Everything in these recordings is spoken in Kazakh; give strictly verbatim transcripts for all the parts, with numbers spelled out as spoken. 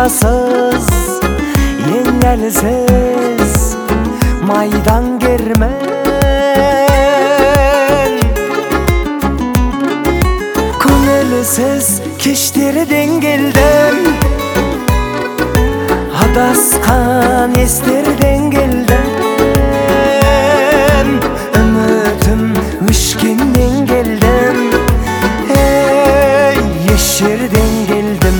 Amalsız, yengelsiz maydan germen. Көңілсіз кештерден келдім, адасқан естерден келдім. Үмітім өшкеннен келдім, ей, еш жерден келдім.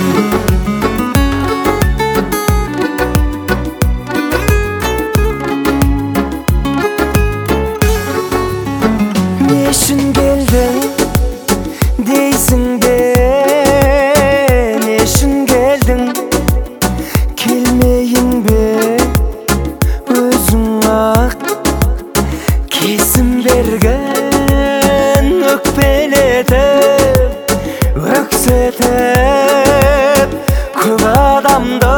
Не үшін келдің дейсің бе, не үшін келдің? Келмейін бе өзің-ақ кесім берген, өкпелетіп, өксетіп көп адамды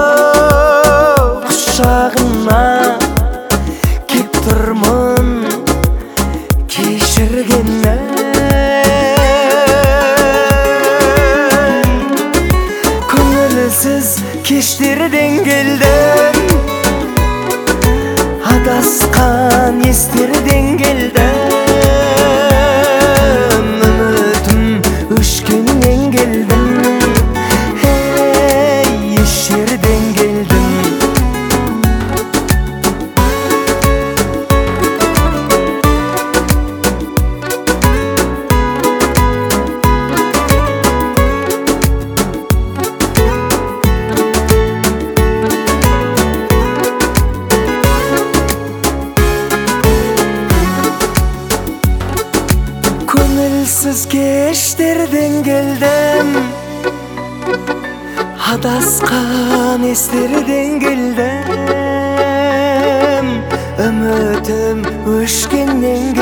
құшағына кеп тұрмын кешіргеннен. Көңілсіз кештерден келдім, адасқан естерден келдім. Үмітім өшкеннен келдім, ей, еш жерден келдім. Көңілсіз кештерден келдім, адасқан естерден келдім. Үмітім өшкеннен